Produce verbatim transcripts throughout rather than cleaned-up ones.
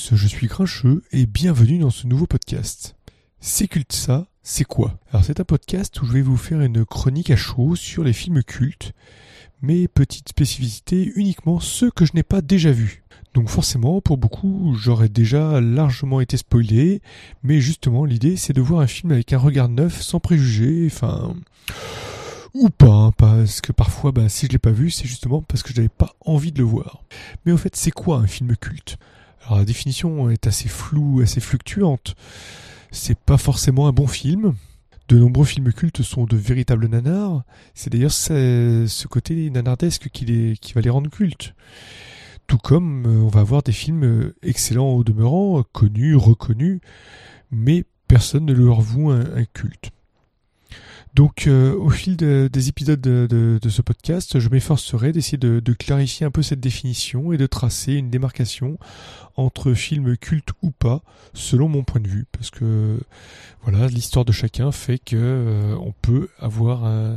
tous, je suis Grincheux et bienvenue dans ce nouveau podcast. C'est culte ça, c'est quoi ? Alors c'est un podcast où je vais vous faire une chronique à chaud sur les films cultes, mais petite spécificité, uniquement ceux que je n'ai pas déjà vus. Donc forcément, pour beaucoup, j'aurais déjà largement été spoilé, mais justement l'idée c'est de voir un film avec un regard neuf, sans préjugés, enfin... Ou pas, hein, parce que parfois, bah, si je l'ai pas vu, c'est justement parce que je n'avais pas envie de le voir. Mais au fait, c'est quoi un film culte ? Alors la définition est assez floue, assez fluctuante. C'est pas forcément un bon film. De nombreux films cultes sont de véritables nanars. C'est d'ailleurs ce, ce côté nanardesque qui, les, qui va les rendre cultes. Tout comme euh, on va avoir des films excellents au demeurant, connus, reconnus, mais personne ne leur voue un, un culte. Donc euh, au fil de, des épisodes de, de, de ce podcast, je m'efforcerai d'essayer de, de clarifier un peu cette définition et de tracer une démarcation entre films cultes ou pas, selon mon point de vue. Parce que voilà, l'histoire de chacun fait que euh, on peut avoir un,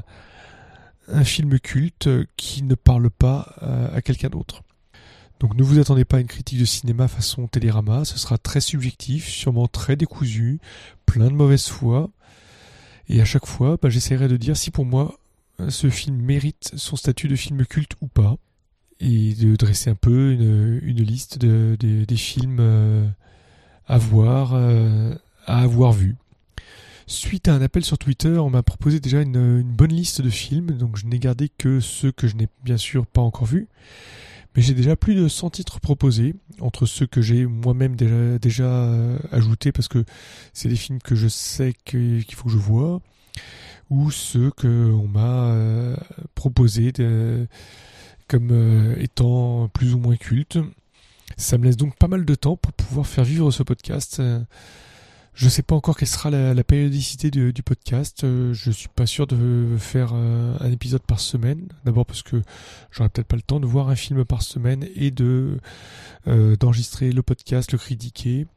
un film culte qui ne parle pas à, à quelqu'un d'autre. Donc ne vous attendez pas à une critique de cinéma façon Télérama, ce sera très subjectif, sûrement très décousu, plein de mauvaise foi. Et à chaque fois, bah, j'essaierai de dire si pour moi, ce film mérite son statut de film culte ou pas. Et de dresser un peu une, une liste de, de, des films euh, à voir, euh, à avoir vus. Suite à un appel sur Twitter, on m'a proposé déjà une, une bonne liste de films, donc je n'ai gardé que ceux que je n'ai bien sûr pas encore vus. Mais j'ai déjà plus de cent titres proposés, entre ceux que j'ai moi-même déjà, déjà euh, ajoutés, parce que c'est des films que je sais que, qu'il faut que je voie, ou ceux qu'on m'a euh, proposés de, comme euh, étant plus ou moins cultes. Ça me laisse donc pas mal de temps pour pouvoir faire vivre ce podcast. Je ne sais pas encore quelle sera la, la périodicité du, du podcast. Euh, je suis pas sûr de faire euh, un épisode par semaine. D'abord parce que j'aurai peut-être pas le temps de voir un film par semaine et de euh, d'enregistrer le podcast, le critiquer.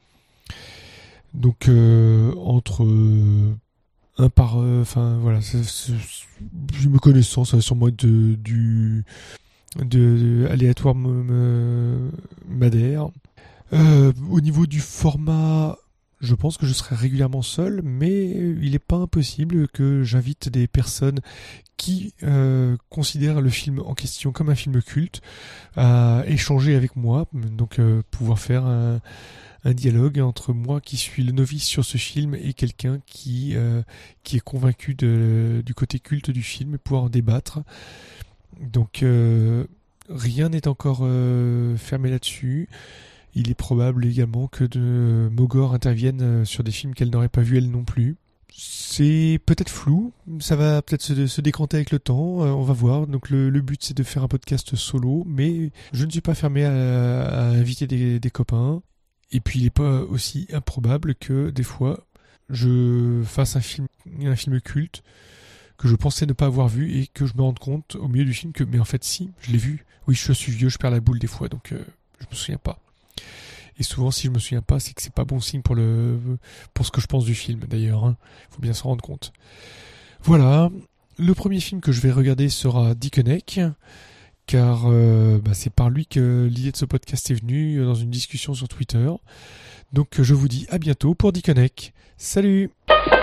Donc euh, entre euh, un par, enfin euh, voilà, c'est, c'est, je me connaissant, ça va sûrement être de, du de, de aléatoire me, me, m'adhère. Euh, au niveau du format. Je pense que je serai régulièrement seul, mais il n'est pas impossible que j'invite des personnes qui euh, considèrent le film en question comme un film culte à échanger avec moi, donc euh, pouvoir faire un, un dialogue entre moi qui suis le novice sur ce film et quelqu'un qui, euh, qui est convaincu de, du côté culte du film et pouvoir en débattre. Donc euh, rien n'est encore euh, fermé là-dessus. Il est probable également que de Mogor intervienne sur des films qu'elle n'aurait pas vus elle non plus. C'est peut-être flou, ça va peut-être se, se décanter avec le temps, euh, on va voir. Donc le, le but c'est de faire un podcast solo, mais je ne suis pas fermé à, à inviter des, des copains. Et puis il n'est pas aussi improbable que des fois je fasse un film, un film culte que je pensais ne pas avoir vu et que je me rende compte au milieu du film que mais en fait si, je l'ai vu. Oui, je suis vieux, je perds la boule des fois, donc euh, je me souviens pas. Et souvent, si je me souviens pas, c'est que c'est pas bon signe pour le pour ce que je pense du film. D'ailleurs, hein. Faut bien s'en rendre compte. Voilà. Le premier film que je vais regarder sera Dickeneck, car euh, bah, c'est par lui que l'idée de ce podcast est venue dans une discussion sur Twitter. Donc, je vous dis à bientôt pour Dickeneck. Salut.